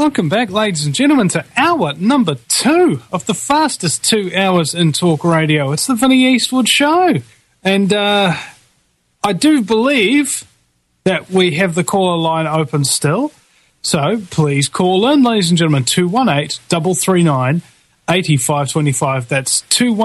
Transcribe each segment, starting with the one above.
Welcome back, ladies and gentlemen, to hour number 2 of the fastest 2 hours in talk radio. It's the Vinnie Eastwood Show. And I do believe that we have the caller line open still. So please call in, ladies and gentlemen, 218-339-8525. That's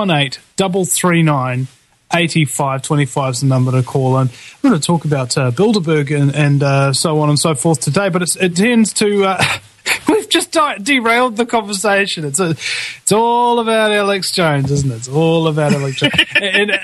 218-339-8525 is the number to call in. We're going to talk about Bilderberg and so on and so forth today, but it tends to... we've just derailed the conversation. It's all about Alex Jones, isn't it? It's all about Alex Jones. And,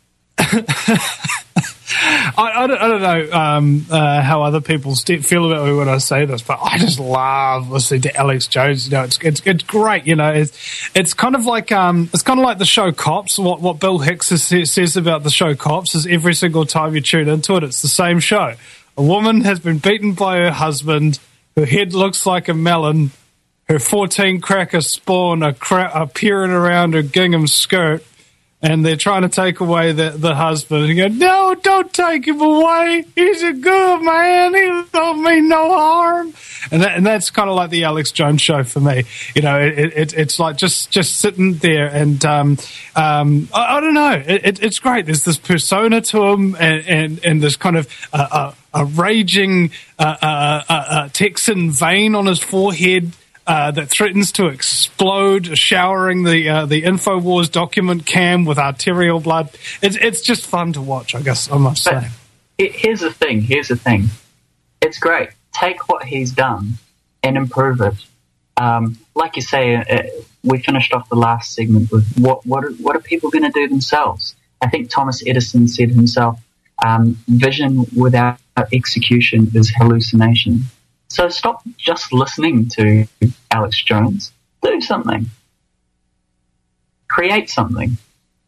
I don't know how other people feel about me when I say this, but I just love listening to Alex Jones. You know, it's great. You know, it's kind of like the show Cops. What Bill Hicks says about the show Cops is every single time you tune into it, it's the same show. A woman has been beaten by her husband. Her head looks like a melon. Her 14 crackers spawn are peering around her gingham skirt. And they're trying to take away the husband. And you go, no, don't take him away. He's a good man. He don't mean no harm. And that's kind of like the Alex Jones show for me. You know, it's like just sitting there. And I don't know. It's great. There's this persona to him and this kind of a raging Texan vein on his forehead. That threatens to explode, showering the InfoWars document cam with arterial blood. It's just fun to watch, I guess I must say. Here's the thing. It's great. Take what he's done and improve it. Like you say, we finished off the last segment with what are people going to do themselves? I think Thomas Edison said himself, vision without execution is hallucination. So stop just listening to Alex Jones. Do something. Create something.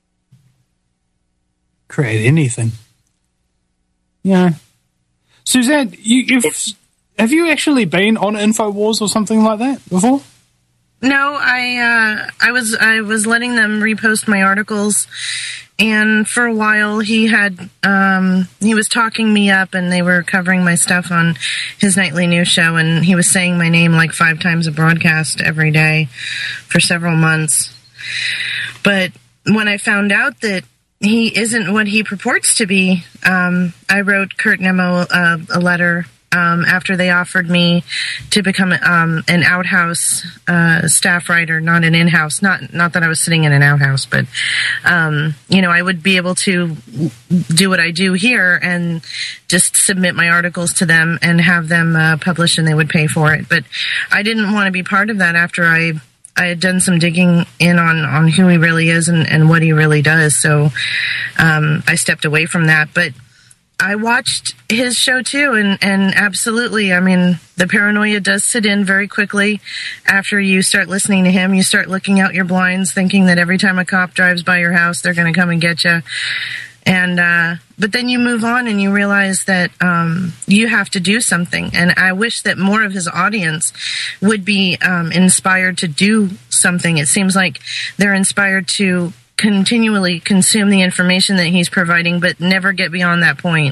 Create anything. Yeah. Suzanne, have you actually been on InfoWars or something like that before? No, I was letting them repost my articles, and for a while he was talking me up, and they were covering my stuff on his nightly news show, and he was saying my name like 5 times a broadcast every day for several months. But when I found out that he isn't what he purports to be, I wrote Kurt Nemo a letter after they offered me to become an outhouse staff writer, not an in-house. Not that I was sitting in an outhouse, but I would be able to do what I do here and just submit my articles to them and have them published, and they would pay for it. But I didn't want to be part of that after I had done some digging in on who he really is and what he really does. So I stepped away from that. But I watched his show too, and absolutely, I mean, the paranoia does sit in very quickly after you start listening to him. You start looking out your blinds, thinking that every time a cop drives by your house, they're going to come and get you. And but then you move on and you realize that you have to do something. And I wish that more of his audience would be inspired to do something. It seems like they're inspired to continually consume the information that he's providing, but never get beyond that point.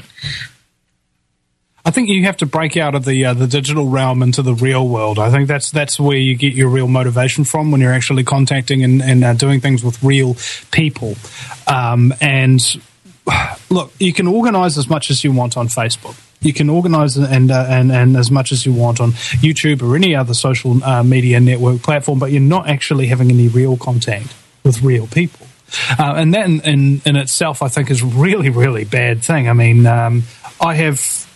I think you have to break out of the digital realm into the real world. I think that's where you get your real motivation from, when you're actually contacting and doing things with real people. And look, you can organize as much as you want on Facebook. You can organize and as much as you want on YouTube or any other social media network platform, but you're not actually having any real contact with real people. And that in itself, I think, is a really, really bad thing. I mean, I have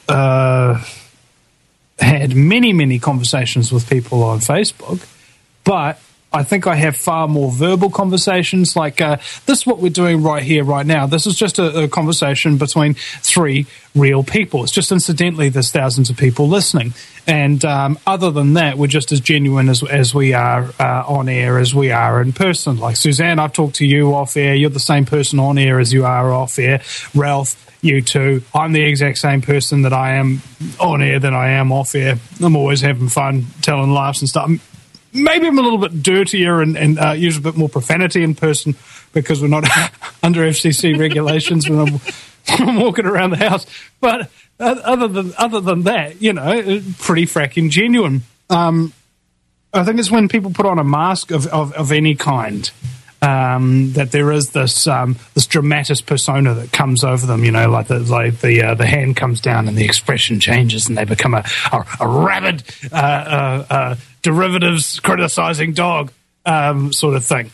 had many, many conversations with people on Facebook, but I think I have far more verbal conversations like this is what we're doing right here, right now. This is just a conversation between 3 real people. It's just incidentally there's thousands of people listening. And other than that, we're just as genuine as we are on air as we are in person. Like Suzanne, I've talked to you off air. You're the same person on air as you are off air. Ralph, you too. I'm the exact same person that I am on air than I am off air. I'm always having fun, telling laughs and stuff. Maybe I'm a little bit dirtier and use a bit more profanity in person because we're not under FCC regulations when I'm walking around the house. But other than that, you know, pretty fracking genuine. I think it's when people put on a mask of any kind. That there is this dramatis persona that comes over them, you know, like the hand comes down and the expression changes and they become a rabid derivatives criticizing dog sort of thing.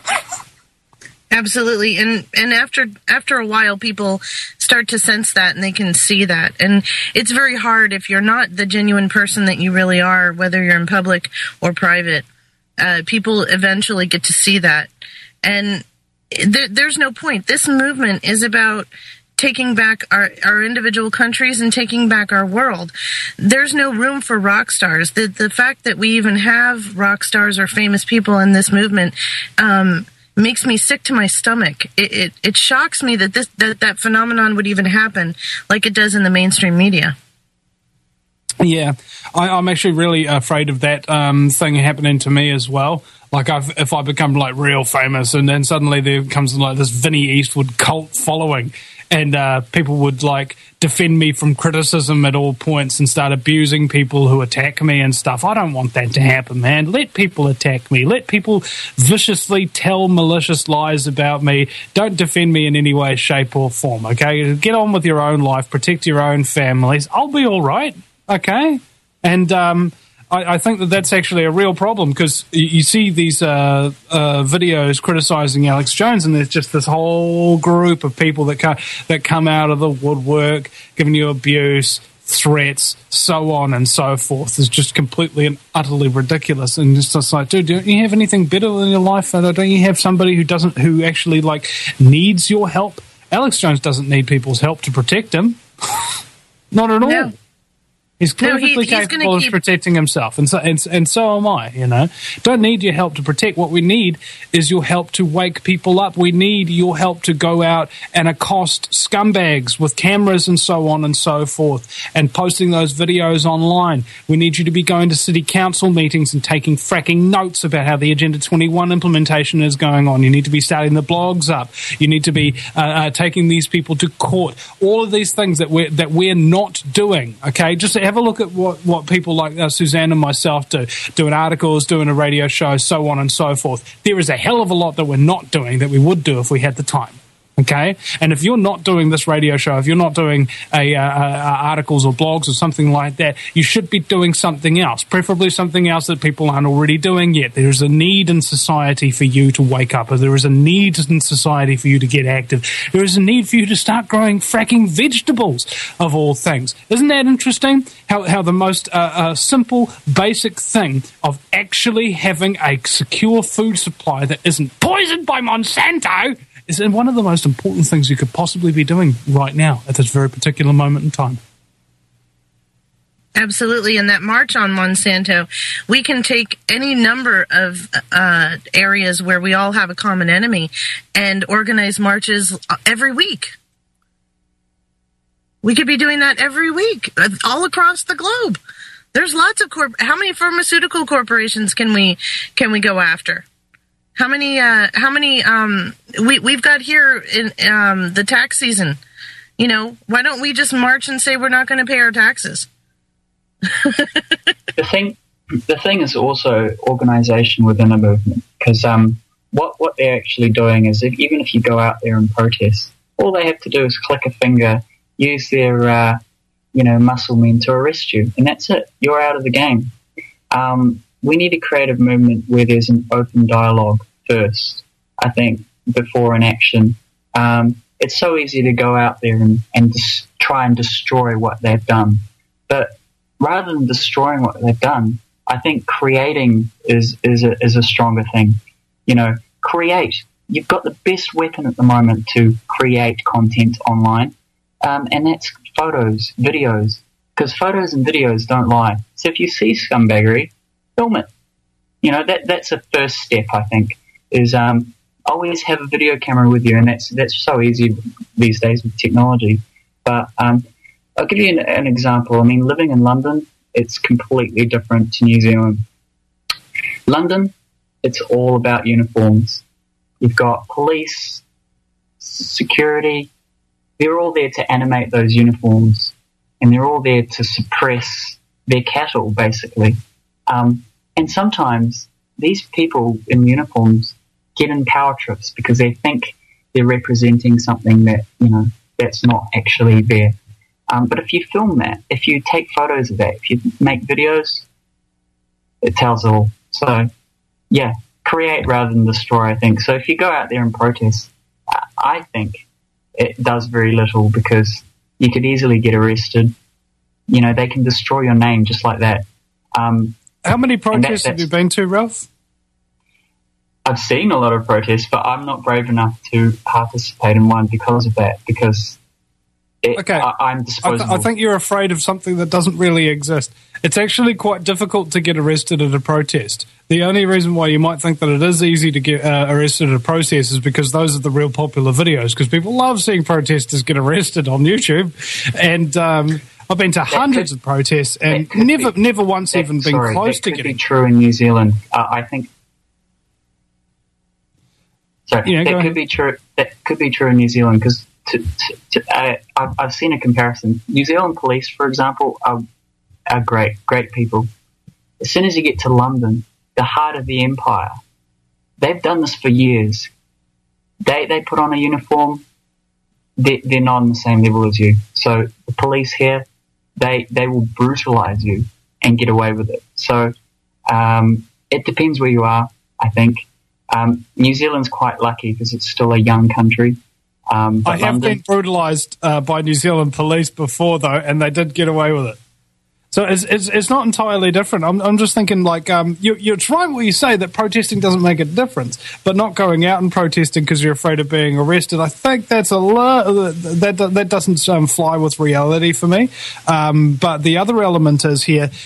Absolutely, and after a while, people start to sense that and they can see that, and it's very hard if you're not the genuine person that you really are, whether you're in public or private. People eventually get to see that. And there's no point. This movement is about taking back our individual countries and taking back our world. There's no room for rock stars. The fact that we even have rock stars or famous people in this movement makes me sick to my stomach. It shocks me that that phenomenon would even happen like it does in the mainstream media. Yeah, I'm actually really afraid of that thing happening to me as well. Like, if I become like real famous, and then suddenly there comes like this Vinnie Eastwood cult following, and people would like defend me from criticism at all points and start abusing people who attack me and stuff. I don't want that to happen, man. Let people attack me. Let people viciously tell malicious lies about me. Don't defend me in any way, shape, or form. Okay, get on with your own life. Protect your own families. I'll be all right. Okay, and I think that's actually a real problem, because you see these videos criticizing Alex Jones, and there's just this whole group of people that come out of the woodwork, giving you abuse, threats, so on and so forth. It's just completely and utterly ridiculous. And it's just like, dude, don't you have anything better in your life? Don't you have somebody who actually like needs your help? Alex Jones doesn't need people's help to protect him. Not at all. No. He's perfectly capable of protecting himself, and so am I, you know. Don't need your help to protect. What we need is your help to wake people up. We need your help to go out and accost scumbags with cameras and so on and so forth, and posting those videos online. We need you to be going to city council meetings and taking fracking notes about how the Agenda 21 implementation is going on. You need to be starting the blogs up. You need to be taking these people to court. All of these things that we're not doing, okay? Just have a look at what people like Suzanne and myself do, doing articles, doing a radio show, so on and so forth. There is a hell of a lot that we're not doing that we would do if we had the time. Okay, and if you're not doing this radio show, if you're not doing articles or blogs or something like that, you should be doing something else, preferably something else that people aren't already doing yet. There is a need in society for you to wake up. There is a need in society for you to get active. There is a need for you to start growing fracking vegetables, of all things. Isn't that interesting? How the most simple, basic thing of actually having a secure food supply that isn't poisoned by Monsanto is one of the most important things you could possibly be doing right now at this very particular moment in time. Absolutely. And that march on Monsanto, we can take any number of areas where we all have a common enemy and organize marches every week. We could be doing that every week, all across the globe. There's lots of how many pharmaceutical corporations can we go after? How many we've got here in the tax season? You know, why don't we just march and say we're not going to pay our taxes? The thing is also organization within a movement, because what they're actually doing is, even if you go out there and protest, all they have to do is click a finger, use their muscle men to arrest you, and that's it. You're out of the game. We need a creative movement where there's an open dialogue first, I think, before an action. It's so easy to go out there and try and destroy what they've done. But rather than destroying what they've done, I think creating is a stronger thing. You know, create. You've got the best weapon at the moment to create content online, and that's photos, videos, because photos and videos don't lie. So if you see scumbaggery, film it. You know, that's the first step, I think, is always have a video camera with you, and that's so easy these days with technology. But I'll give you an example. I mean, living in London, it's completely different to New Zealand. London, it's all about uniforms. You've got police, security. They're all there to animate those uniforms, and they're all there to suppress their cattle, basically. And sometimes these people in uniforms get in power trips because they think they're representing something that, that's not actually there. But if you film that, if you take photos of that, if you make videos, it tells all. So, yeah, create rather than destroy, I think. So if you go out there and protest, I think it does very little because you could easily get arrested. They can destroy your name just like that. How many protests have you been to, Ralph? I've seen a lot of protests, but I'm not brave enough to participate in one because of that, because I'm disposable. I think you're afraid of something that doesn't really exist. It's actually quite difficult to get arrested at a protest. The only reason why you might think that it is easy to get arrested at a protest is because those are the real popular videos, because people love seeing protesters get arrested on YouTube. And I've been to hundreds of protests and never once even been close to getting... That could be true in New Zealand. I think... Sorry, that could be true. That could be true in New Zealand because I've seen a comparison. New Zealand police, for example, are great people. As soon as you get to London, the heart of the empire, they've done this for years. They put on a uniform. They're not on the same level as you. So the police here, they will brutalize you and get away with it. So it depends where you are, I think. New Zealand's quite lucky because it's still a young country. I have been brutalised by New Zealand police before, though, and they did get away with it. So it's not entirely different. I'm just thinking, like, you're trying what you say, that protesting doesn't make a difference, but not going out and protesting because you're afraid of being arrested. I think that's that doesn't fly with reality for me. But the other element is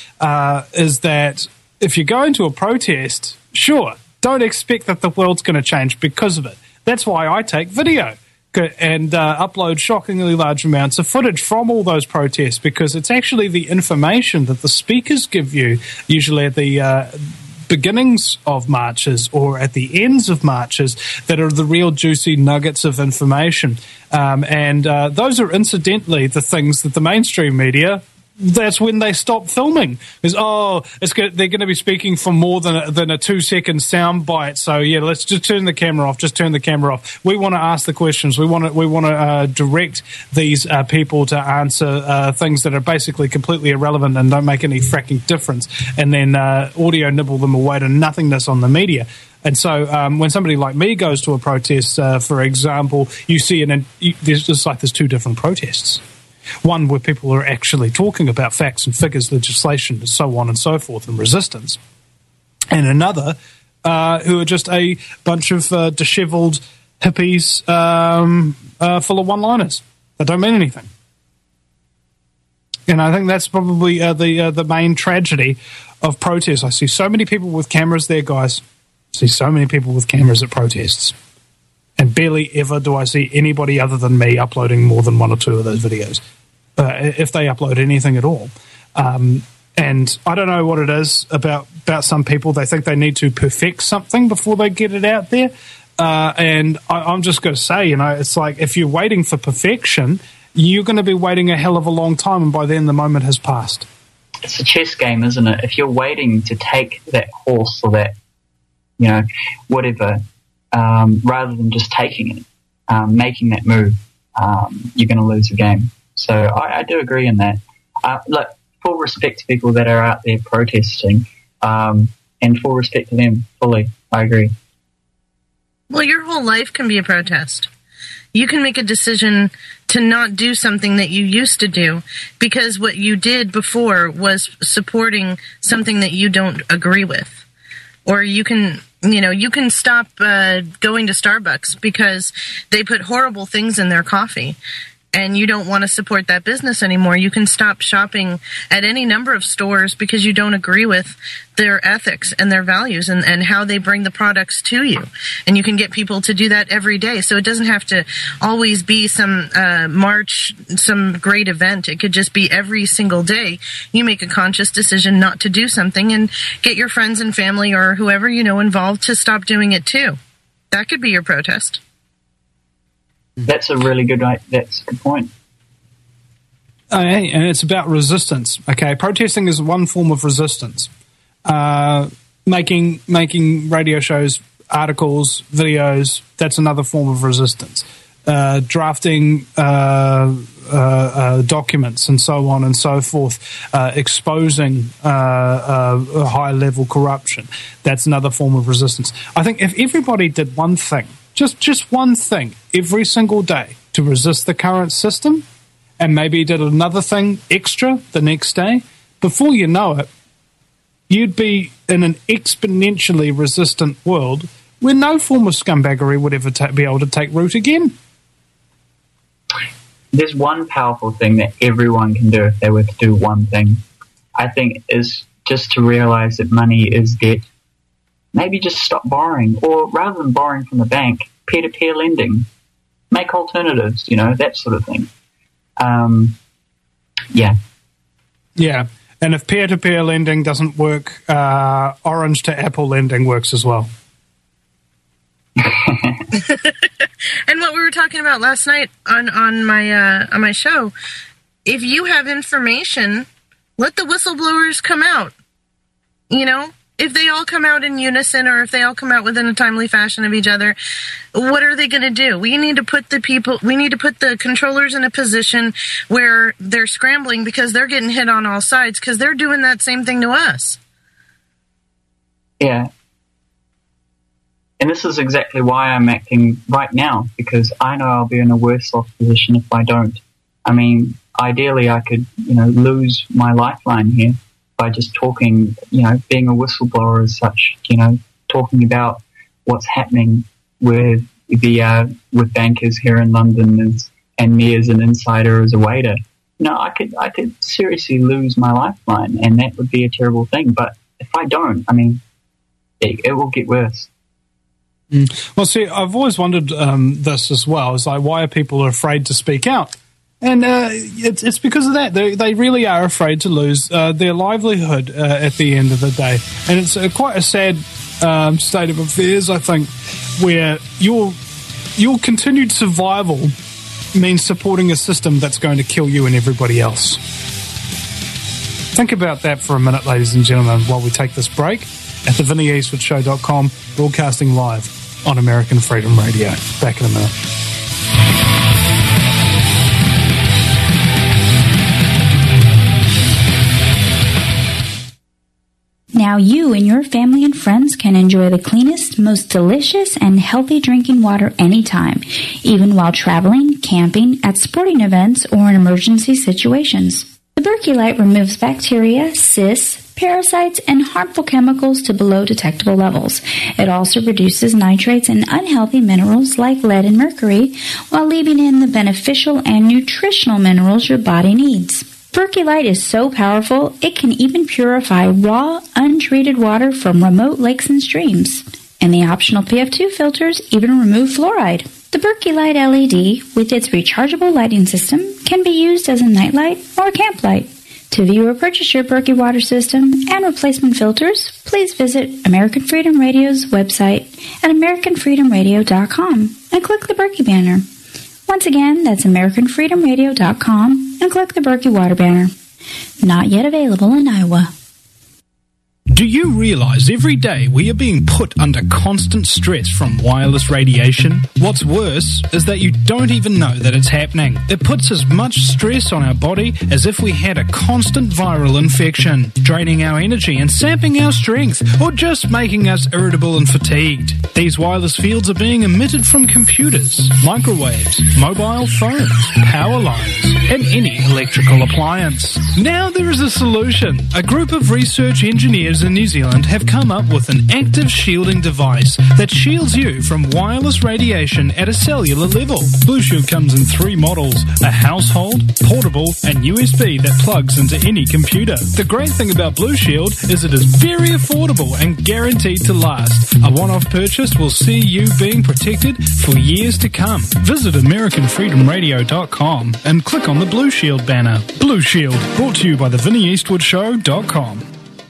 that if you're going to a protest, sure, don't expect that the world's going to change because of it. That's why I take video and upload shockingly large amounts of footage from all those protests, because it's actually the information that the speakers give you, usually at the beginnings of marches or at the ends of marches, that are the real juicy nuggets of information. And those are incidentally the things that the mainstream media... That's when they stop filming. They're going to be speaking for more than a 2-second sound bite. So yeah, let's just turn the camera off. Just turn the camera off. We want to ask the questions. We want to direct these people to answer things that are basically completely irrelevant and don't make any fracking difference. And then audio nibble them away to nothingness on the media. And so when somebody like me goes to a protest, for example, you see there's two different protests. One where people are actually talking about facts and figures, legislation, and so on and so forth, and resistance. And another who are just a bunch of dishevelled hippies full of one-liners that don't mean anything. And I think that's probably the main tragedy of protests. I see so many people with cameras there, guys. I see so many people with cameras at protests. And barely ever do I see anybody other than me uploading more than one or two of those videos, if they upload anything at all. And I don't know what it is about some people. They think they need to perfect something before they get it out there. And I'm just going to say, it's like if you're waiting for perfection, you're going to be waiting a hell of a long time, and by then the moment has passed. It's a chess game, isn't it? If you're waiting to take that horse or that, whatever, rather than just taking it, making that move, you're going to lose the game. So I do agree in that. Look, full respect to people that are out there protesting, and full respect to them fully. I agree. Well, your whole life can be a protest. You can make a decision to not do something that you used to do because what you did before was supporting something that you don't agree with. Or you can stop going to Starbucks because they put horrible things in their coffee and you don't want to support that business anymore. You can stop shopping at any number of stores because you don't agree with their ethics and their values and how they bring the products to you. And you can get people to do that every day. So it doesn't have to always be some march, some great event. It could just be every single day you make a conscious decision not to do something and get your friends and family or whoever you know involved to stop doing it too. That could be your protest. That's a good point. And it's about resistance. Okay, protesting is one form of resistance. making radio shows, articles, videos, that's another form of resistance. Drafting documents and so on and so forth, exposing high-level corruption, that's another form of resistance. I think if everybody did one thing, just one thing every single day to resist the current system, and maybe did another thing extra the next day, before you know it, you'd be in an exponentially resistant world where no form of scumbaggery would ever be able to take root again. There's one powerful thing that everyone can do if they were to do one thing, I think, is just to realize that money is debt. Maybe just stop borrowing, or rather than borrowing from the bank, peer-to-peer lending. Make alternatives, that sort of thing. Yeah. And if peer-to-peer lending doesn't work, orange to Apple lending works as well. And what we were talking about last night on my show, if you have information, let the whistleblowers come out. If they all come out in unison, or if they all come out within a timely fashion of each other, what are they going to do? We need to put the controllers in a position where they're scrambling because they're getting hit on all sides because they're doing that same thing to us. Yeah. And this is exactly why I'm acting right now, because I know I'll be in a worse off position if I don't. I mean, ideally I could, lose my lifeline here by just talking, being a whistleblower as such, talking about what's happening with with bankers here in London and me as an insider, as a waiter. I could seriously lose my lifeline, and that would be a terrible thing. But if I don't, I mean, it will get worse. Well, see, I've always wondered this as well. It's like, why are people afraid to speak out? And it's because of that. They really are afraid to lose their livelihood at the end of the day. And it's quite a sad state of affairs, I think, where your continued survival means supporting a system that's going to kill you and everybody else. Think about that for a minute, ladies and gentlemen, while we take this break at thevinnieeastwoodshow.com, broadcasting live on American Freedom Radio. Back in a minute. Now you and your family and friends can enjoy the cleanest, most delicious, and healthy drinking water anytime, even while traveling, camping, at sporting events, or in emergency situations. The Berkey Light removes bacteria, cysts, parasites, and harmful chemicals to below detectable levels. It also reduces nitrates and unhealthy minerals like lead and mercury, while leaving in the beneficial and nutritional minerals your body needs. Berkey Light is so powerful, it can even purify raw, untreated water from remote lakes and streams. And the optional PF2 filters even remove fluoride. The Berkey Light LED, with its rechargeable lighting system, can be used as a nightlight or a camp light. To view or purchase your Berkey water system and replacement filters, please visit American Freedom Radio's website at AmericanFreedomRadio.com and click the Berkey banner. Once again, that's AmericanFreedomRadio.com and click the Berkey water banner. Not yet available in Iowa. Do you realize every day we are being put under constant stress from wireless radiation? What's worse is that you don't even know that it's happening. It puts as much stress on our body as if we had a constant viral infection, draining our energy and sapping our strength, or just making us irritable and fatigued. These wireless fields are being emitted from computers, microwaves, mobile phones, power lines, and any electrical appliance. Now there is a solution. A group of research engineers in New Zealand have come up with an active shielding device that shields you from wireless radiation at a cellular level. Blue Shield comes in 3 models: a household, portable, and USB that plugs into any computer. The great thing about Blue Shield is it is very affordable and guaranteed to last. A one-off purchase will see you being protected for years to come. Visit AmericanFreedomRadio.com and click on the Blue Shield banner. Blue Shield, brought to you by theVinnieEastwoodShow.com.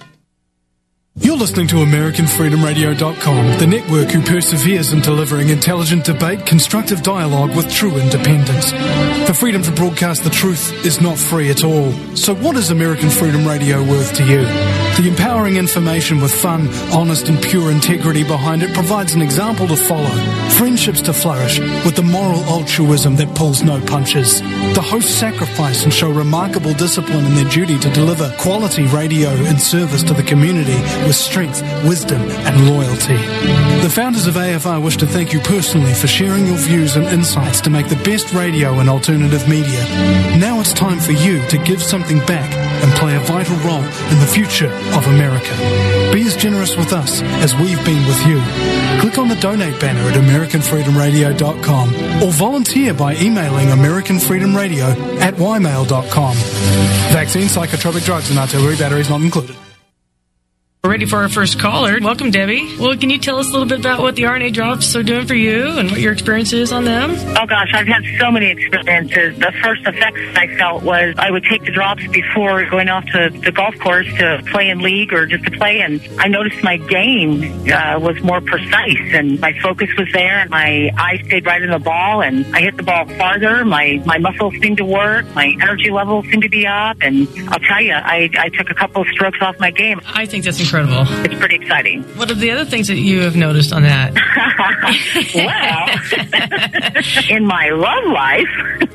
You're listening to AmericanFreedomRadio.com, the network who perseveres in delivering intelligent debate, constructive dialogue with true independence. The freedom to broadcast the truth is not free at all. So what is American Freedom Radio worth to you? The empowering Sharing information with fun, honest and pure integrity behind it provides an example to follow. Friendships to flourish with the moral altruism that pulls no punches. The hosts sacrifice and show remarkable discipline in their duty to deliver quality radio and service to the community with strength, wisdom and loyalty. The founders of AFR wish to thank you personally for sharing your views and insights to make the best radio and alternative media. Now it's time for you to give something back and play a vital role in the future of America. Be as generous with us as we've been with you. Click on the donate banner at AmericanFreedomRadio.com or volunteer by emailing AmericanFreedomRadio@ymail.com. Vaccine, psychotropic drugs and artillery batteries not included. We're ready for our first caller. Welcome, Debbie. Well, can you tell us a little bit about what the RNA drops are doing for you and what your experience is on them? Oh, gosh, I've had so many experiences. The first effects I felt was I would take the drops before going off to the golf course to play in league or just to play, and I noticed my game was more precise, and my focus was there, and my eye stayed right in the ball, and I hit the ball farther. My muscles seemed to work. My energy levels seemed to be up, and I'll tell you, I took a couple of strokes off my game. I think that's incredible. It's pretty exciting. What are the other things that you have noticed on that? Well, in my love life,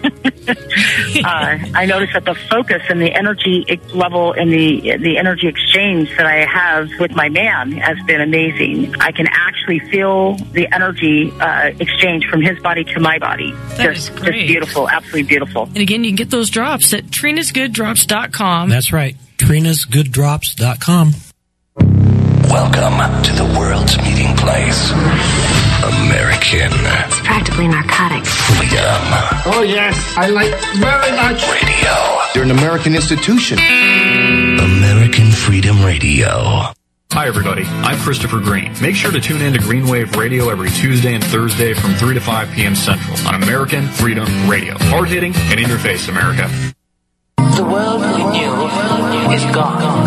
I noticed that the focus and the energy level and the energy exchange that I have with my man has been amazing. I can actually feel the energy exchange from his body to my body. Just beautiful, absolutely beautiful. And again, you can get those drops at TrinasGoodDrops.com. That's right, TrinasGoodDrops.com. Welcome to the world's meeting place. American. It's practically narcotics. Freedom. Oh, yes. I like very much. Radio. You're an American institution. American Freedom Radio. Hi, everybody. I'm Christopher Green. Make sure to tune in to Greenwave Radio every Tuesday and Thursday from 3 to 5 p.m. Central on American Freedom Radio. Hard-hitting and in your face, America. The world we knew is gone.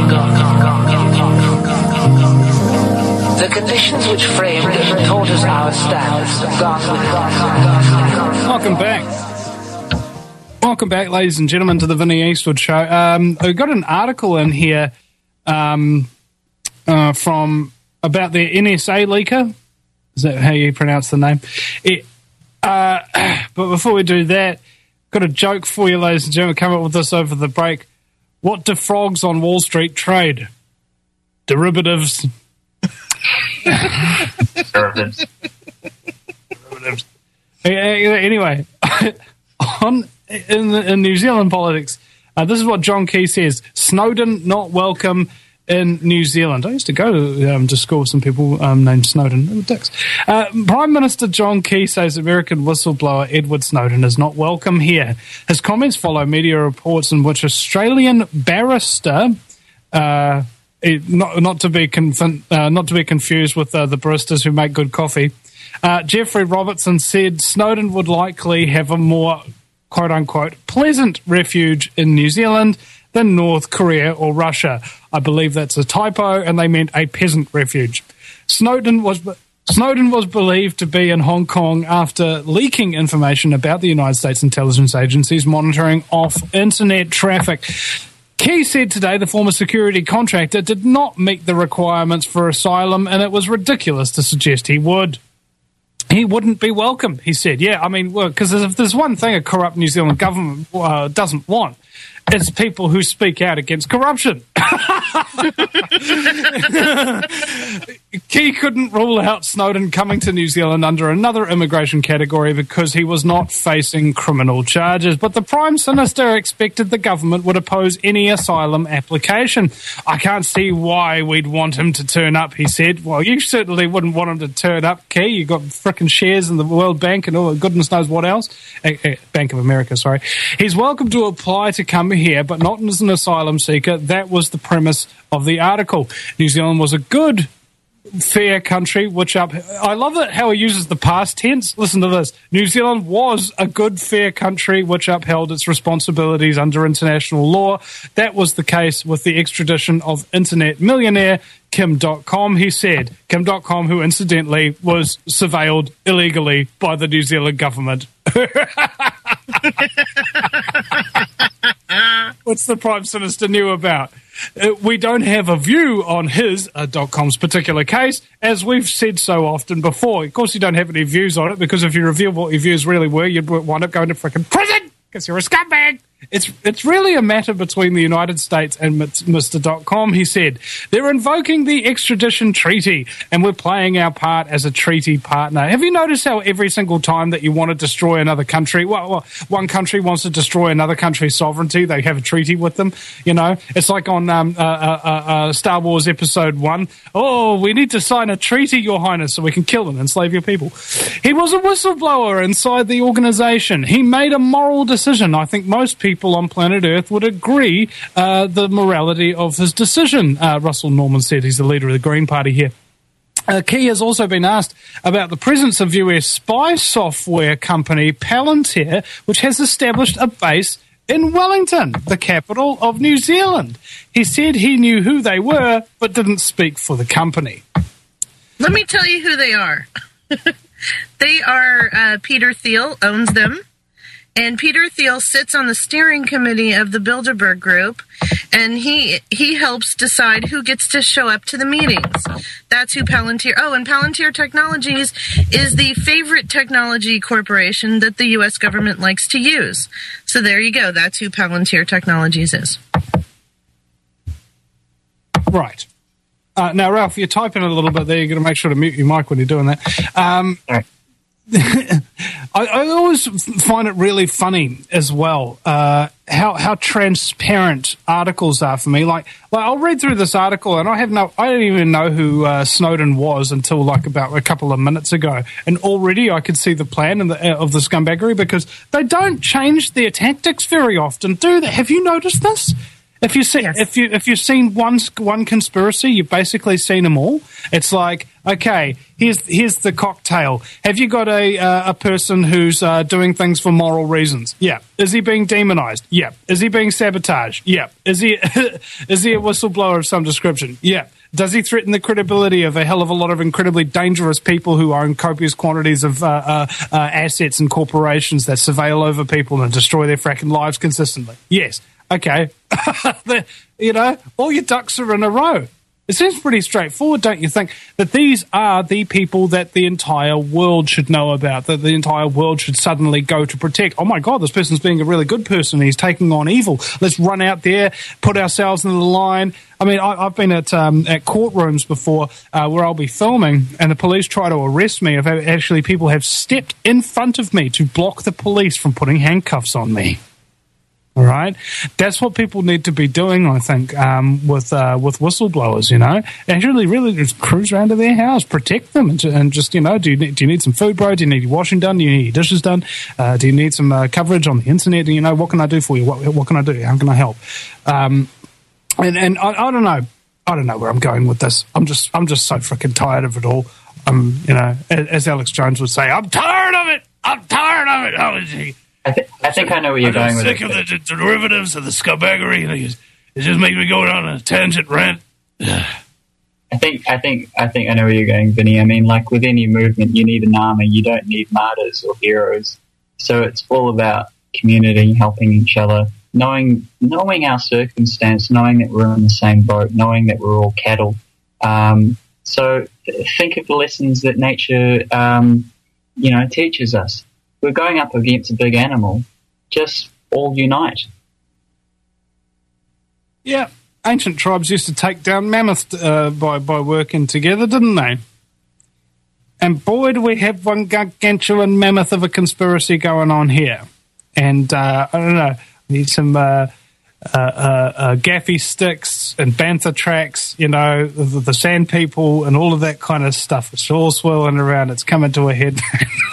The conditions which framed and taught us our standards have gone with us. Welcome back. Welcome back, ladies and gentlemen, to the Vinnie Eastwood Show. We've got an article in here from about the NSA leaker. Is that how you pronounce the name? But before we do that, got a joke for you, ladies and gentlemen. Come up with this over the break. What do frogs on Wall Street trade? Derivatives. Derivatives. Anyway, in New Zealand politics, this is what John Key says. Snowden not welcome in New Zealand. I used to go to school with some people named Snowden. They were dicks. Prime Minister John Key says American whistleblower Edward Snowden is not welcome here. His comments follow media reports in which Australian barrister, not to be confused with the baristas who make good coffee, Jeffrey Robertson said Snowden would likely have a more quote-unquote pleasant refuge in New Zealand than North Korea or Russia. I believe that's a typo, and they meant a peasant refuge. Snowden was believed to be in Hong Kong after leaking information about the United States intelligence agencies monitoring off-internet traffic. Key said today the former security contractor did not meet the requirements for asylum, and it was ridiculous to suggest he would. He wouldn't be welcome, he said. Yeah, I mean, because if there's one thing a corrupt New Zealand government doesn't want, it's people who speak out against corruption. Key couldn't rule out Snowden coming to New Zealand under another immigration category because he was not facing criminal charges. But the Prime Minister expected the government would oppose any asylum application. I can't see why we'd want him to turn up, he said. Well, you certainly wouldn't want him to turn up, Key. You got frickin' shares in the World Bank and all goodness knows what else. Bank of America, sorry. He's welcome to apply to come here, but not as an asylum seeker. That was the premise of the article. New Zealand was a good, fair country, which I love it how he uses the past tense. Listen to this. New Zealand was a good, fair country which upheld its responsibilities under international law. That was the case with the extradition of internet millionaire Kim.com, he said. Kim.com, who incidentally was surveilled illegally by the New Zealand government. What What's the Prime Minister new about? We don't have a view on his .com's particular case, as we've said so often before. Of course, you don't have any views on it, because if you reveal what your views really were, you'd wind up going to frickin' prison because you're a scumbag. It's really a matter between the United States and Mr. .com, he said. They're invoking the extradition treaty, and we're playing our part as a treaty partner. Have you noticed how every single time that you want to destroy another country, well, one country wants to destroy another country's sovereignty, they have a treaty with them, you know? It's like on Star Wars Episode 1. Oh, we need to sign a treaty, Your Highness, so we can kill and enslave your people. He was a whistleblower inside the organization. He made a moral decision. I think most people on planet Earth would agree the morality of his decision, Russell Norman said. He's the leader of the Green Party here. Key has also been asked about the presence of US spy software company Palantir, which has established a base in Wellington, the capital of New Zealand. He said he knew who they were, but didn't speak for the company. Let me tell you who they are. They are Peter Thiel owns them. And Peter Thiel sits on the steering committee of the Bilderberg Group, and he helps decide who gets to show up to the meetings. That's who Palantir... Oh, and Palantir Technologies is the favorite technology corporation that the U.S. government likes to use. So there you go. That's who Palantir Technologies is. Right. Now, Ralph, you're typing a little bit there. You're going to make sure to mute your mic when you're doing that. I always find it really funny as well how transparent articles are for me. Like I'll read through this article and I don't even know who Snowden was until like about a couple of minutes ago, and already I could see the plan of the scumbaggery, because they don't change their tactics very often, do they? Have you noticed this? If you've seen one conspiracy, you've basically seen them all. It's like, okay, here's the cocktail. Have you got a person who's doing things for moral reasons? Yeah. Is he being demonized? Yeah. Is he being sabotaged? Yeah. Is he a whistleblower of some description? Yeah. Does he threaten the credibility of a hell of a lot of incredibly dangerous people who own copious quantities of assets and corporations that surveil over people and destroy their fracking lives consistently? Yes. Okay, you know, all your ducks are in a row. It seems pretty straightforward, don't you think, that these are the people that the entire world should know about, that the entire world should suddenly go to protect. Oh, my God, this person's being a really good person. He's taking on evil. Let's run out there, put ourselves in the line. I mean, I've been at courtrooms before where I'll be filming and the police try to arrest me. Actually, people have stepped in front of me to block the police from putting handcuffs on me. All right, that's what people need to be doing, I think, with whistleblowers. You know, actually, really just cruise around to their house, protect them, and just, you know, do you need some food, bro? Do you need your washing done? Do you need your dishes done? Do you need some coverage on the internet? You know, what can I do for you? What can I do? How can I help? And I don't know. I don't know where I'm going with this. I'm just so freaking tired of it all. You know, as Alex Jones would say, I'm tired of it. I'm tired of it. Oh, gee. I think I know where you're going with it. I'm sick of the derivatives of the scumbaggery. It just makes me go on a tangent rant. I think I know where you're going, Vinny. I mean, like with any movement, you need an army. You don't need martyrs or heroes. So it's all about community, helping each other, knowing our circumstance, knowing that we're in the same boat, knowing that we're all cattle. So think of the lessons that nature, teaches us. We're going up against a big animal. Just all unite. Yeah, ancient tribes used to take down mammoths by working together, didn't they? And boy, do we have one gargantuan mammoth of a conspiracy going on here. And I don't know, need some gaffy sticks and bantha tracks, you know, the sand people and all of that kind of stuff. It's all swirling around. It's coming to a head.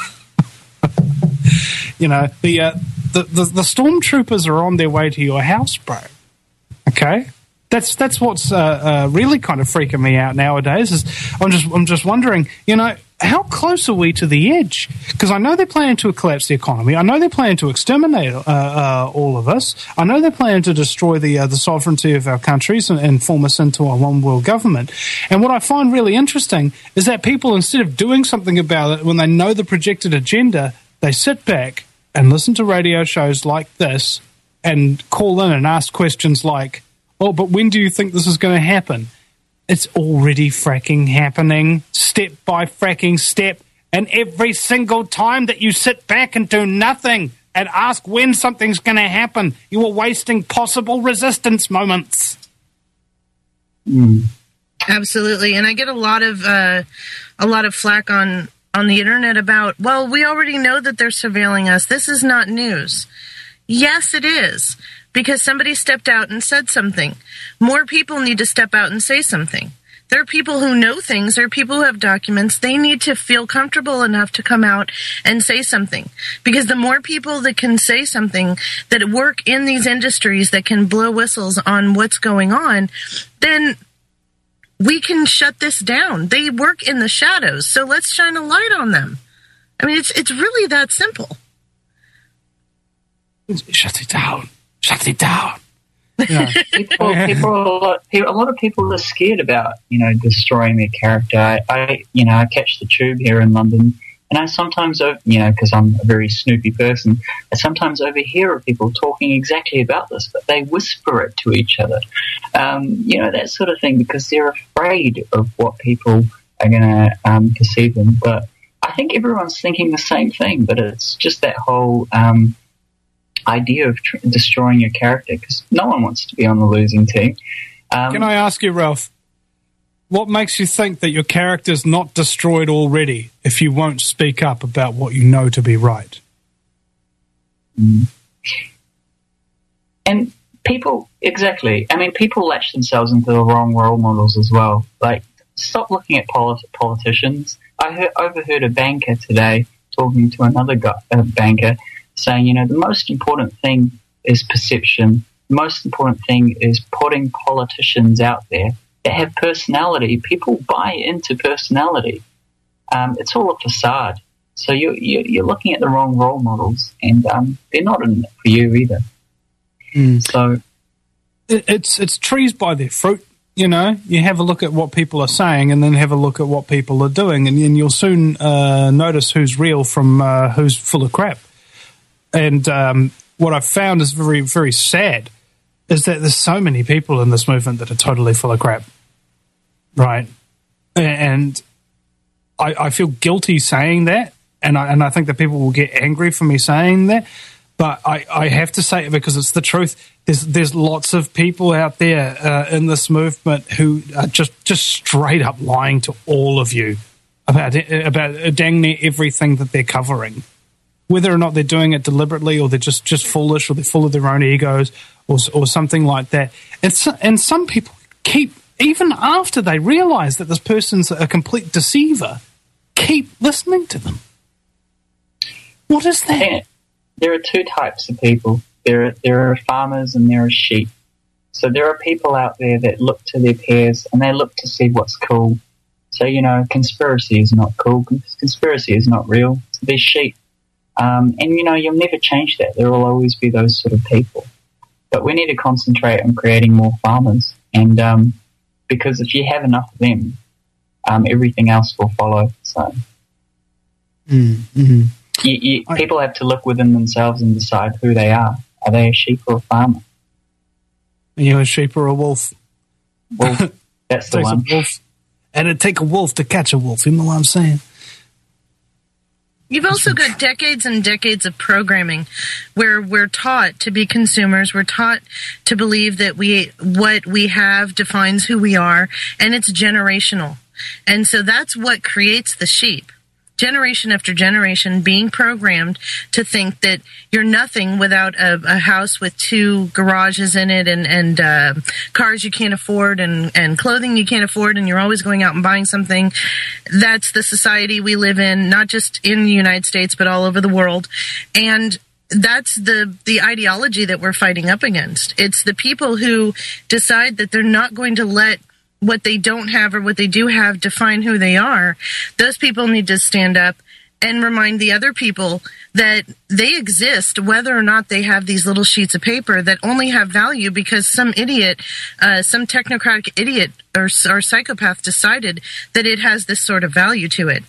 You know, the stormtroopers are on their way to your house, bro. Okay, that's what's really kind of freaking me out nowadays. Is I'm just wondering, you know, how close are we to the edge? Because I know they're planning to collapse the economy. I know they're planning to exterminate all of us. I know they're planning to destroy the sovereignty of our countries and form us into a one world government. And what I find really interesting is that people, instead of doing something about it when they know the projected agenda, they sit back and listen to radio shows like this and call in and ask questions like, oh, but when do you think this is going to happen? It's already fracking happening, step by fracking step. And every single time that you sit back and do nothing and ask when something's going to happen, you are wasting possible resistance moments. Absolutely. And I get a lot of flack on the internet about, well, we already know that they're surveilling us. This is not news. Yes, it is. Because somebody stepped out and said something. More people need to step out and say something. There are people who know things. There are people who have documents. They need to feel comfortable enough to come out and say something. Because the more people that can say something, that work in these industries, that can blow whistles on what's going on, then we can shut this down. They work in the shadows, so let's shine a light on them. I mean, it's really that simple. Shut it down. Shut it down. Yeah. A lot of people are scared about, destroying their character. I catch the tube here in London, and I sometimes, because I'm a very snoopy person, I sometimes overhear people talking exactly about this, but they whisper it to each other. That sort of thing, because they're afraid of what people are going to perceive them. But I think everyone's thinking the same thing, but it's just that whole idea of destroying your character, because no one wants to be on the losing team. Can I ask you, Ralph, what makes you think that your character's not destroyed already if you won't speak up about what you know to be right? And people, exactly. I mean, people latch themselves into the wrong role models as well. Like, stop looking at politicians. I overheard a banker today talking to another banker saying, the most important thing is perception. The most important thing is putting politicians out there that have personality. People buy into personality. It's all a facade. So you're looking at the wrong role models, and they're not in it for you either. So it's trees by their fruit. You have a look at what people are saying, and then have a look at what people are doing, and you'll soon notice who's real from who's full of crap. And what I've found is very, very sad is that there's so many people in this movement that are totally full of crap, right? And I feel guilty saying that, and I think that people will get angry for me saying that, but I have to say it because it's the truth. There's lots of people out there in this movement who are just straight up lying to all of you about dang near everything that they're covering. Whether or not they're doing it deliberately, or they're just foolish, or they're full of their own egos, or something like that. And some people keep, even after they realise that this person's a complete deceiver, keep listening to them. What is that? There are two types of people. There are farmers and there are sheep. So there are people out there that look to their peers and they look to see what's cool. So, conspiracy is not cool. Conspiracy is not real. So they're sheep. And you'll never change that. There will always be those sort of people. But we need to concentrate on creating more farmers. And because if you have enough of them, everything else will follow. So people have to look within themselves and decide who they are. Are they a sheep or a farmer? Are you a sheep or a wolf? Wolf. That's the one. And it'd take a wolf to catch a wolf. You know what I'm saying? You've also got decades and decades of programming where we're taught to be consumers. We're taught to believe that what we have defines who we are, and it's generational. And so that's what creates the sheep. Generation after generation being programmed to think that you're nothing without a house with 2 garages in it and cars you can't afford and clothing you can't afford, and you're always going out and buying something. That's the society we live in, not just in the United States, but all over the world. And that's the ideology that we're fighting up against. It's the people who decide that they're not going to let what they don't have or what they do have define who they are. Those people need to stand up and remind the other people that they exist, whether or not they have these little sheets of paper that only have value because some idiot, some technocratic idiot or psychopath decided that it has this sort of value to it.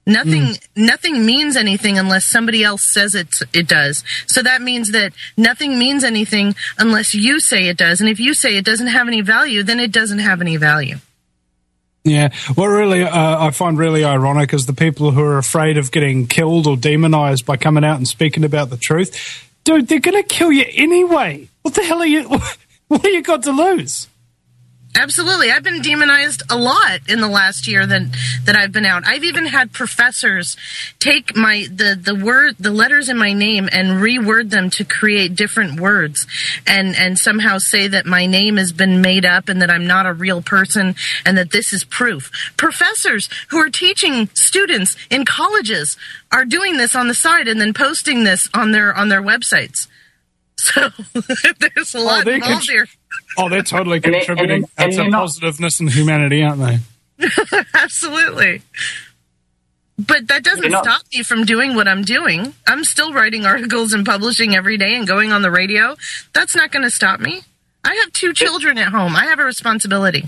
Nothing means anything unless somebody else says it does. So that means that nothing means anything unless you say it does. And if you say it doesn't have any value, then it doesn't have any value. Yeah, what really I find really ironic is the people who are afraid of getting killed or demonized by coming out and speaking about the truth. Dude, they're going to kill you anyway. What the hell are you? What have you got to lose? Absolutely. I've been demonized a lot in the last year that I've been out. I've even had professors take the letters in my name and reword them to create different words and somehow say that my name has been made up and that I'm not a real person and that this is proof. Professors who are teaching students in colleges are doing this on the side and then posting this on their websites. So there's a lot involved here. Oh, they're totally contributing to positiveness and humanity, aren't they? Absolutely. But that doesn't stop me from doing what I'm doing. I'm still writing articles and publishing every day and going on the radio. That's not going to stop me. I have 2 children at home. I have a responsibility.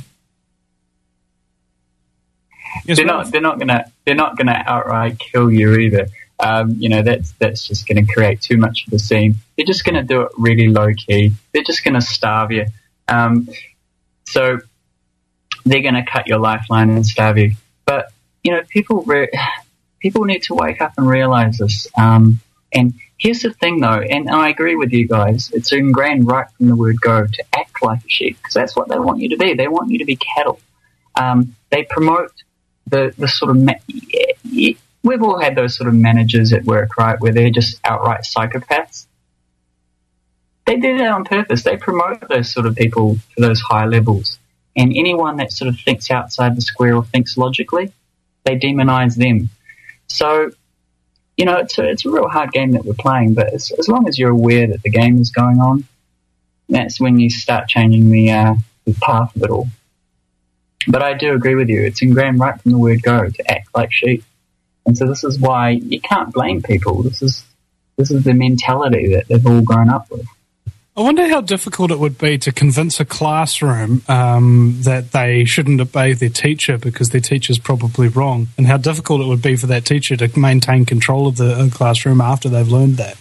They're not gonna outright kill you either. That's just going to create too much of a scene. They're just going to do it really low key. They're just going to starve you. So they're going to cut your lifeline and starve you. But people need to wake up and realize this. And here's the thing, though, and I agree with you guys. It's ingrained right from the word go to act like a sheep, because that's what they want you to be. They want you to be cattle. They promote the sort of we've all had those sort of managers at work, right, where they're just outright psychopaths. They do that on purpose. They promote those sort of people to those high levels. And anyone that sort of thinks outside the square or thinks logically, they demonize them. So, it's a real hard game that we're playing, but as long as you're aware that the game is going on, that's when you start changing the path of it all. But I do agree with you. It's ingrained right from the word go to act like sheep. And so this is why you can't blame people. This is the mentality that they've all grown up with. I wonder how difficult it would be to convince a classroom that they shouldn't obey their teacher because their teacher's probably wrong, and how difficult it would be for that teacher to maintain control of the classroom after they've learned that.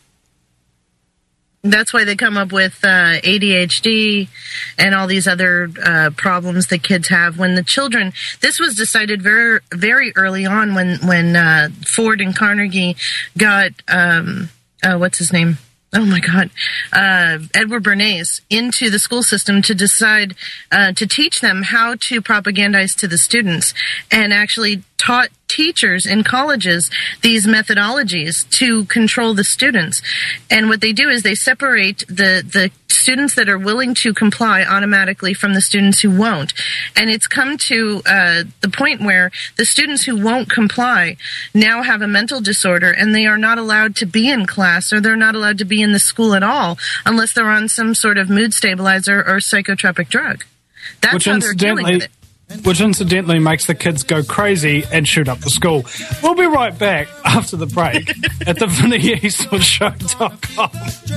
That's why they come up with ADHD and all these other problems that kids have. When the children, this was decided very, very early on when Ford and Carnegie got what's his name? Oh my God, Edward Bernays into the school system to decide to teach them how to propagandize to the students, and actually taught teachers in colleges these methodologies to control the students. And what they do is they separate the students that are willing to comply automatically from the students who won't. And it's come to the point where the students who won't comply now have a mental disorder, and they are not allowed to be in class, or they're not allowed to be in the school at all unless they're on some sort of mood stabilizer or psychotropic drug. That's how they're dealing with it. Which incidentally makes the kids go crazy and shoot up the school. We'll be right back after the break at the VinnyEastwoodShow.com.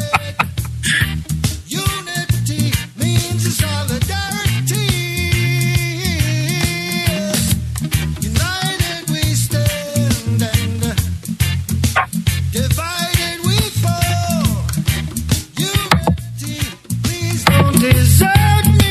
Unity means solidarity. United we stand and divided we fall. Unity, please don't desert me.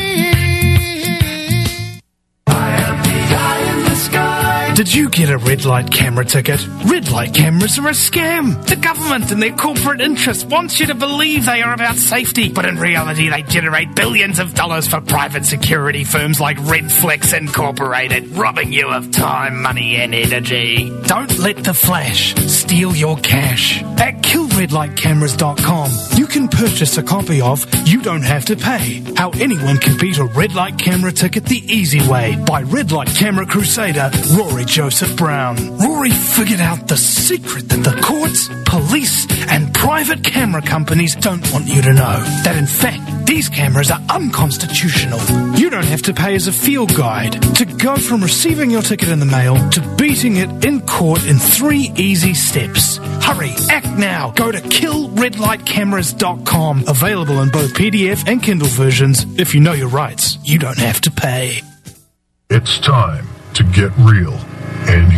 Did you get a red light camera ticket? Red light cameras are a scam. The government and their corporate interests want you to believe they are about safety, but in reality they generate billions of dollars for private security firms like Redflex Incorporated, robbing you of time, money and energy. Don't let the flash steal your cash. At killredlightcameras.com, you can purchase a copy of You Don't Have to Pay, How Anyone Can Beat a Red Light Camera Ticket the Easy Way by Red Light Camera Crusader Rory Joseph Brown. Rory figured out the secret that the courts, police, and private camera companies don't want you to know. That in fact, these cameras are unconstitutional. You Don't Have to Pay is a field guide to go from receiving your ticket in the mail to beating it in court in 3 easy steps. Hurry, act now. Go to killredlightcameras.com. Available in both PDF and Kindle versions. If you know your rights, you don't have to pay. It's time to get real and heal.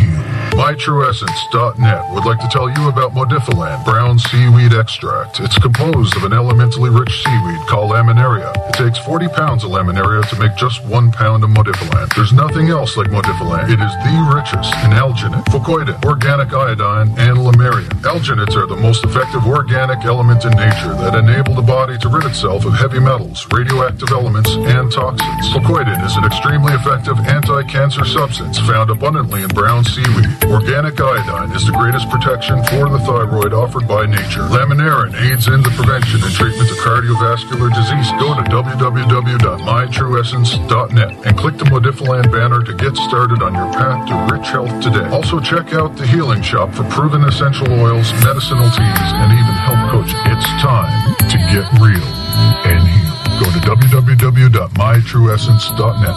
MyTrueEssence.net would like to tell you about Modifilan brown seaweed extract. It's composed of an elementally rich seaweed called laminaria. It takes 40 pounds of laminaria to make just 1 pound of Modifilan. There's nothing else like Modifilan. It is the richest in alginate, fucoidin, organic iodine, and lamarian. Alginates are the most effective organic element in nature that enable the body to rid itself of heavy metals, radioactive elements, and toxins. Fucoidin is an extremely effective anti-cancer substance found abundantly in brown seaweed. Organic iodine is the greatest protection for the thyroid offered by nature. Laminarin aids in the prevention and treatment of cardiovascular disease. Go to www.mytrueessence.net and click the Modifilan banner to get started on your path to rich health today. Also check out the Healing Shop for proven essential oils, medicinal teas, and even health coaching. It's time to get real and heal. Go to www.mytrueessence.net.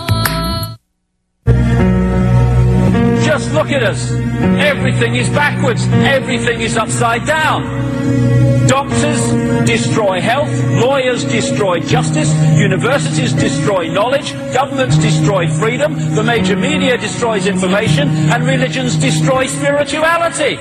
Just look at us. Everything is backwards. Everything is upside down. Doctors destroy health. Lawyers destroy justice. Universities destroy knowledge. Governments destroy freedom. The major media destroys information. And religions destroy spirituality.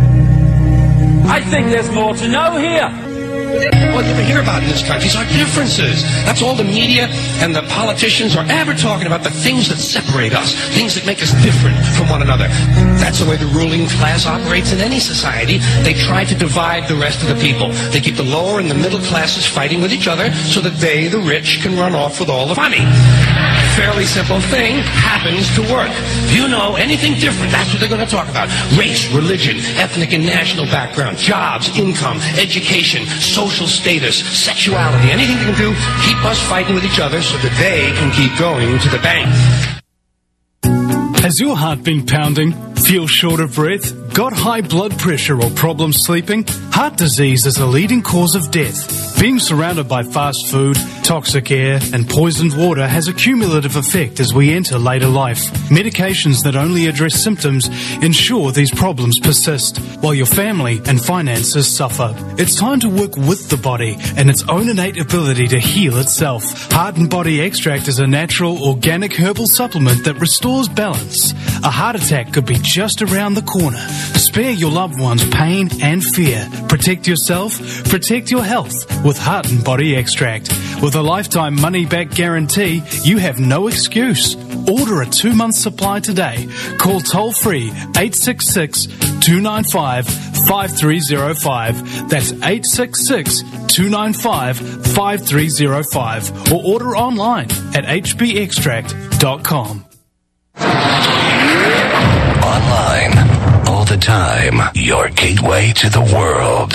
I think there's more to know here. What you hear about in this country is our differences. That's all the media and the politicians are ever talking about, the things that separate us, things that make us different from one another. That's the way the ruling class operates in any society. They try to divide the rest of the people. They keep the lower and the middle classes fighting with each other so that they, the rich, can run off with all the money. Fairly simple thing happens to work. If you know anything different, that's what they're going to talk about. Race, religion, ethnic and national background, jobs, income, education, social status, sexuality, anything they can do, keep us fighting with each other so that they can keep going to the bank. Has your heart been pounding? Feel short of breath? Got high blood pressure or problems sleeping? Heart disease is a leading cause of death. Being surrounded by fast food, toxic air, and poisoned water has a cumulative effect as we enter later life. Medications that only address symptoms ensure these problems persist, while your family and finances suffer. It's time to work with the body and its own innate ability to heal itself. Heart and Body Extract is a natural, organic herbal supplement that restores balance. A heart attack could be just around the corner. Spare your loved ones pain and fear. Protect yourself, protect your health with Heart and Body Extract. With a lifetime money-back guarantee, you have no excuse. Order a 2-month supply today. Call toll-free 866-295-5305. That's 866-295-5305. Or order online at hbextract.com. Online, all the time, your gateway to the world.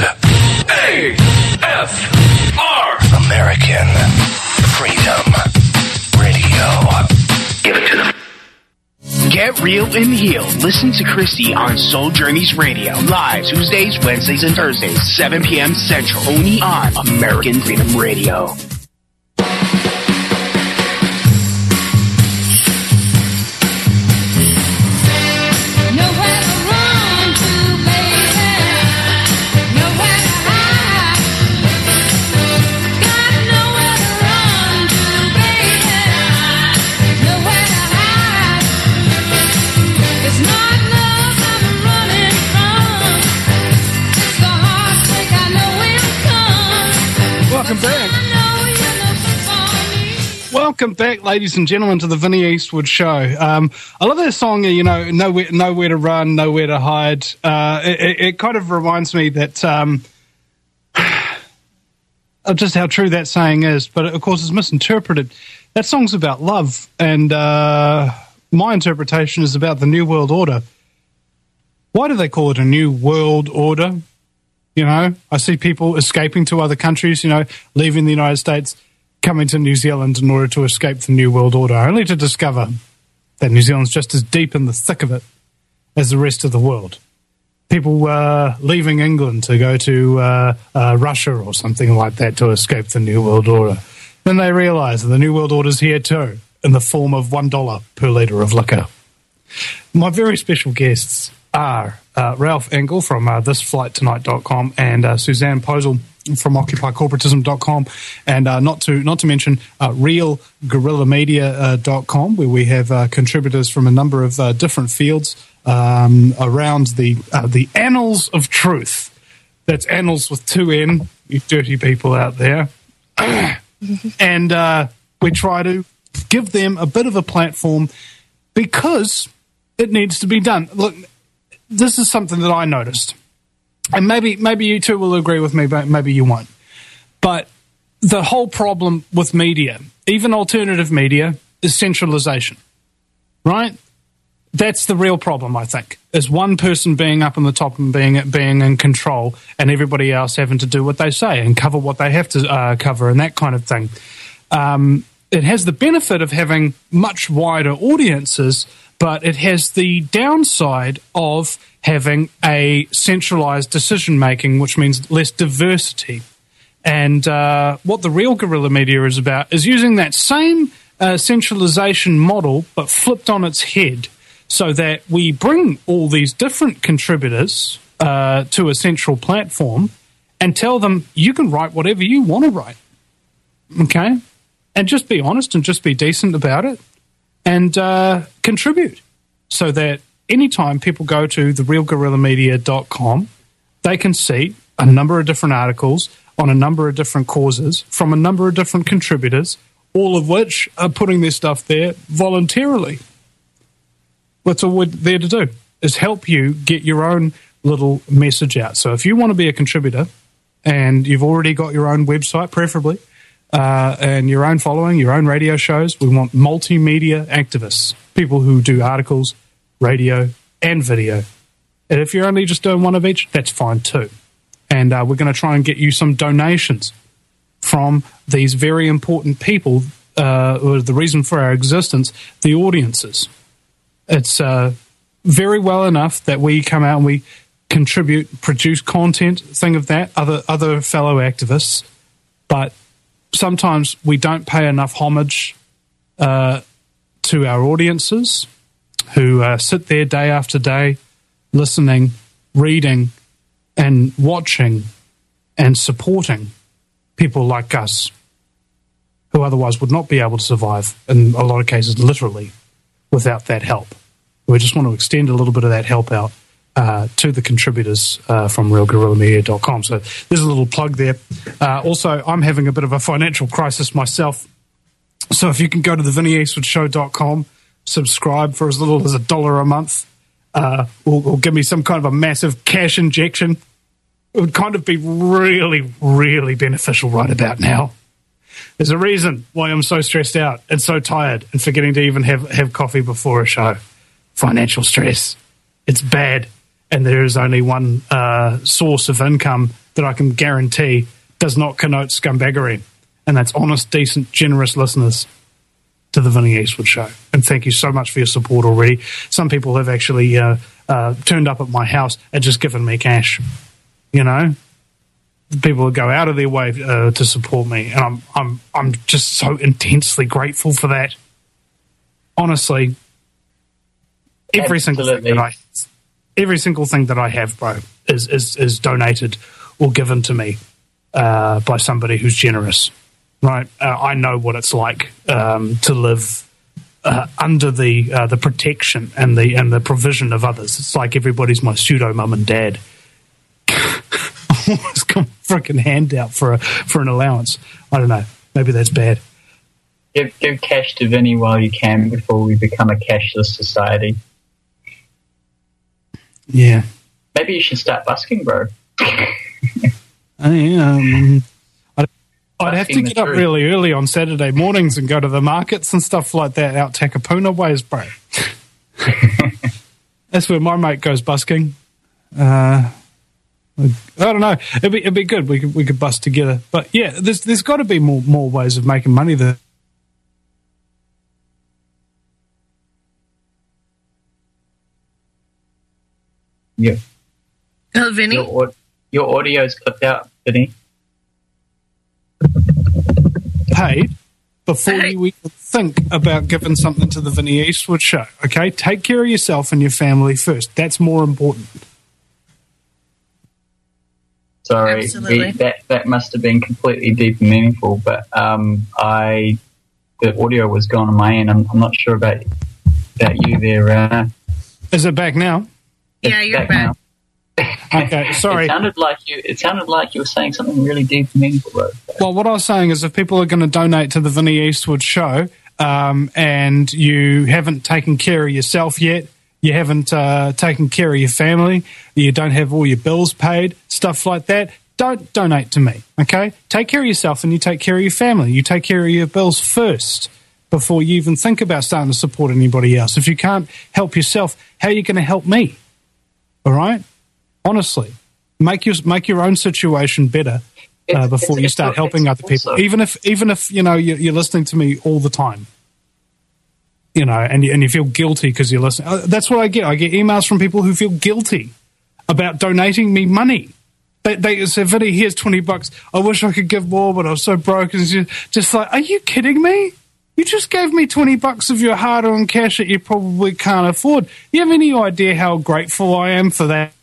AFR! American Freedom Radio. Give it to them. Get real and heal. Listen to Christy on Soul Journeys Radio. Live Tuesdays, Wednesdays, and Thursdays, 7 p.m. Central. Only on American Freedom Radio. Welcome back, ladies and gentlemen, to the Vinnie Eastwood Show. I love that song, nowhere to run, nowhere to hide. It kind of reminds me that of just how true that saying is, but of course it's misinterpreted. That song's about love, and my interpretation is about the New World Order. Why do they call it a New World Order? I see people escaping to other countries, leaving the United States, coming to New Zealand in order to escape the New World Order, only to discover that New Zealand's just as deep in the thick of it as the rest of the world. People leaving England to go to Russia or something like that to escape the New World Order. Then they realise that the New World Order's here too, in the form of $1 per litre of liquor. My very special guests are Ralph Engel from thisflighttonight.com and Suzanne Posel from OccupyCorporatism.com, and not to mention RealGuerrillaMedia.com, where we have contributors from a number of different fields around the annals of truth. That's annals with 2 N, you dirty people out there. And we try to give them a bit of a platform because it needs to be done. Look, this is something that I noticed. And maybe you two will agree with me, but maybe you won't. But the whole problem with media, even alternative media, is centralization, right? That's the real problem, I think, is one person being up on the top and being in control, and everybody else having to do what they say and cover what they have to cover and that kind of thing. It has the benefit of having much wider audiences, but it has the downside of having a centralized decision-making, which means less diversity. And what the Real Guerrilla Media is about is using that same centralization model, but flipped on its head, so that we bring all these different contributors to a central platform and tell them, you can write whatever you want to write, okay? And just be honest and just be decent about it and contribute, so that anytime people go to therealguerrillamedia.com, they can see a number of different articles on a number of different causes from a number of different contributors, all of which are putting their stuff there voluntarily. That's all we're there to do, is help you get your own little message out. So if you want to be a contributor and you've already got your own website, preferably, and your own following, your own radio shows, we want multimedia activists, people who do articles, radio, and video. And if you're only just doing one of each, that's fine too. And we're going to try and get you some donations from these very important people, the reason for our existence, the audiences. It's very well enough that we come out and we contribute, produce content, thing of that, other fellow activists, but sometimes we don't pay enough homage to our audiences who sit there day after day listening, reading, and watching and supporting people like us who otherwise would not be able to survive, in a lot of cases literally, without that help. We just want to extend a little bit of that help out to the contributors from RealGuerrillaMedia.com. So there's a little plug there. Also, I'm having a bit of a financial crisis myself. So if you can go to theVinnieEastwoodshow.com, subscribe for as little as $1 a month, or give me some kind of a massive cash injection, it would kind of be really, really beneficial right about now. There's a reason why I'm so stressed out and so tired and forgetting to even have coffee before a show. Financial stress. It's bad. And there is only one source of income that I can guarantee does not connote scumbaggery. And that's honest, decent, generous listeners to the Vinnie Eastwood Show. And thank you so much for your support already. Some people have actually turned up at my house and just given me cash. You know? People that go out of their way to support me. And I'm just so intensely grateful for that. Honestly, every single thing that I have, bro, is donated or given to me by somebody who's generous, right? I know what it's like to live under the protection and the provision of others. It's like everybody's my pseudo mum and dad. Always got a freaking handout for an allowance. I don't know. Maybe that's bad. Give cash to Vinny while you can before we become a cashless society. Yeah. Maybe you should start busking, bro. I'd have to get up really early on Saturday mornings and go to the markets and stuff like that out Takapuna ways, bro. That's where my mate goes busking. I don't know. It'd be good. We could bust together. But yeah, there's got to be more ways of making money than. Yeah. Oh, Vinny? Your audio's clipped out, Vinny. Paid before you even think about giving something to the Vinnie Eastwood Show. Okay, take care of yourself and your family first. That's more important. Sorry, Absolutely. that must have been completely deep and meaningful. But the audio was gone on my end. I'm not sure about you there. Is it back now? Yeah, you're back. Okay, sorry. It sounded like you were saying something really deep and meaningful, though. Well, what I was saying is if people are going to donate to the Vinnie Eastwood show and you haven't taken care of yourself yet, you haven't taken care of your family, you don't have all your bills paid, stuff like that, don't donate to me, okay? Take care of yourself and you take care of your family. You take care of your bills first before you even think about starting to support anybody else. If you can't help yourself, how are you going to help me? All right? Honestly, make your own situation better before you start helping other people. Even if you know you're listening to me all the time, you know, and you feel guilty because you're listening. That's what I get. I get emails from people who feel guilty about donating me money. They say, "Vinny, here's $20. I wish I could give more, but I'm so broke." And just like, are you kidding me? You just gave me $20 of your hard-earned cash that you probably can't afford. You have any idea how grateful I am for that?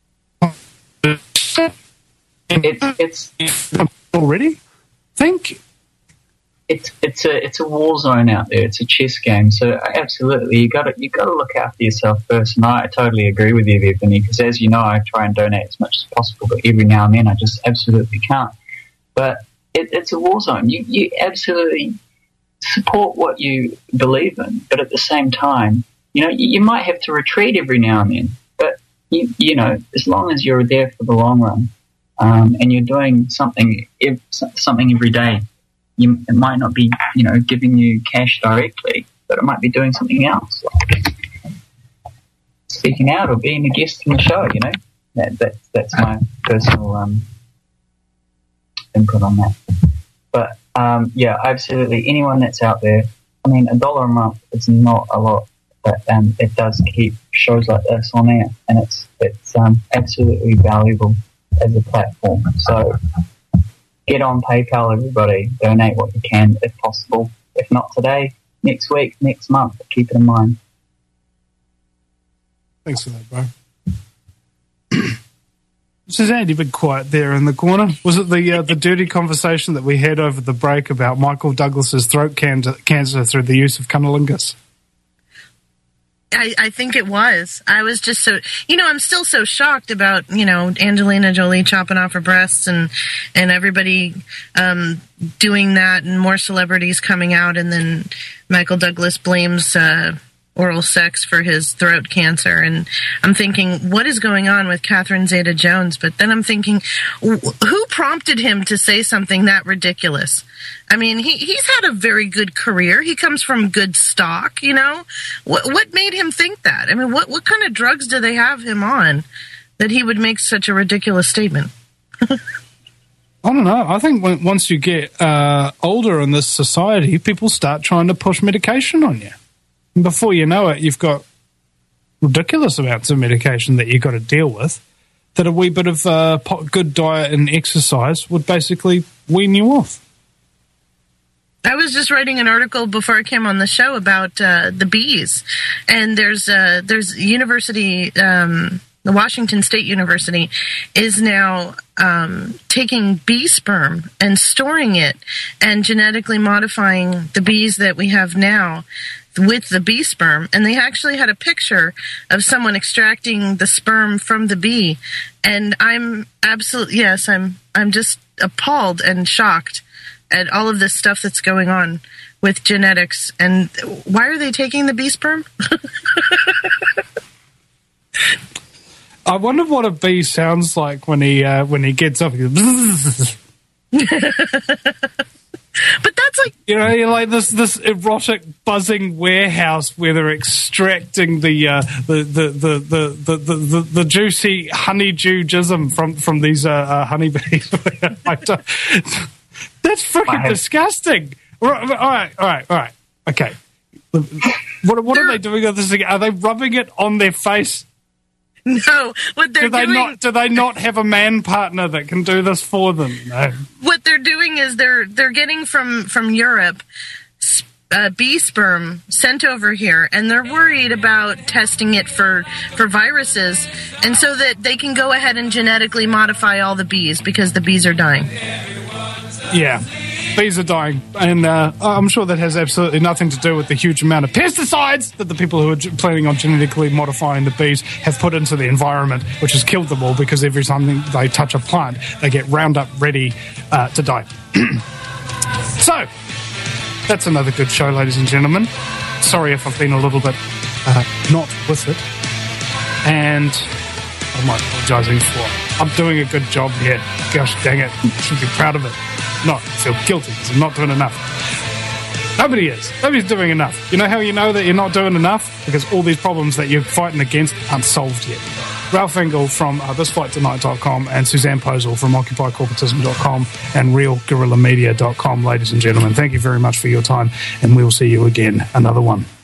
It's already. Thank you. It's a war zone out there. It's a chess game. So absolutely, you got to look after yourself first. And I totally agree with you there, Vinny, because as you know, I try and donate as much as possible, but every now and then I just absolutely can't. But it's a war zone. You absolutely support what you believe in, but at the same time, you know, you might have to retreat every now and then. But you know, as long as you're there for the long run, and you're doing something every day. It might not be, you know, giving you cash directly, but it might be doing something else, like speaking out or being a guest on the show. You know, that's my personal input on that. But yeah, absolutely. Anyone that's out there, I mean, $1 a month is not a lot, but it does keep shows like this on air, and it's absolutely valuable as a platform. So. Get on PayPal, everybody. Donate what you can, if possible. If not today, next week, next month. Keep it in mind. Thanks for that, bro. Suzanne, you've been quiet there in the corner. Was it the dirty conversation that we had over the break about Michael Douglas's throat cancer through the use of cunnilingus? I think it was. I was just so, you know, I'm still so shocked about, you know, Angelina Jolie chopping off her breasts and everybody doing that and more celebrities coming out, and then Michael Douglas blames oral sex for his throat cancer. And I'm thinking, what is going on with Catherine Zeta-Jones? But then I'm thinking, who prompted him to say something that ridiculous? I mean, he's had a very good career. He comes from good stock, you know? What made him think that? I mean, what kind of drugs do they have him on that he would make such a ridiculous statement? I don't know. I think once you get older in this society, people start trying to push medication on you. And before you know it, you've got ridiculous amounts of medication that you've got to deal with, that a wee bit of good diet and exercise would basically wean you off. I was just writing an article before I came on the show about the bees, and there's university, the Washington State University is now taking bee sperm and storing it and genetically modifying the bees that we have now with the bee sperm. And they actually had a picture of someone extracting the sperm from the bee, and I'm just appalled and shocked at all of this stuff that's going on with genetics. And why are they taking the bee sperm? I wonder what a bee sounds like when he gets up. He goes, but that's like, you know, you're like this erotic buzzing warehouse where they're extracting the juicy honeydew jism from these honeybees. That's freaking disgusting. All right. Okay. What are they doing with this thing? Are they rubbing it on their face? No. What they're doing... Do they not have a man partner that can do this for them? No. What they're doing is they're getting from Europe bee sperm sent over here, and they're worried about testing it for viruses, and so that they can go ahead and genetically modify all the bees because the bees are dying. Yeah, bees are dying, and I'm sure that has absolutely nothing to do with the huge amount of pesticides that the people who are planning on genetically modifying the bees have put into the environment, which has killed them all, because every time they touch a plant, they get Roundup ready to die. So, that's another good show, ladies and gentlemen. Sorry if I've been a little bit not with it, and I'm apologising for. I'm doing a good job here. Gosh dang it. I should be proud of it. Not feel guilty because I'm not doing enough. Nobody is. Nobody's doing enough. You know how you know that you're not doing enough? Because all these problems that you're fighting against aren't solved yet. Ralph Engel from thisfighttonight.com and Suzanne Posel from occupycorporatism.com and realguerrillamedia.com, ladies and gentlemen. Thank you very much for your time, and we'll see you again another one.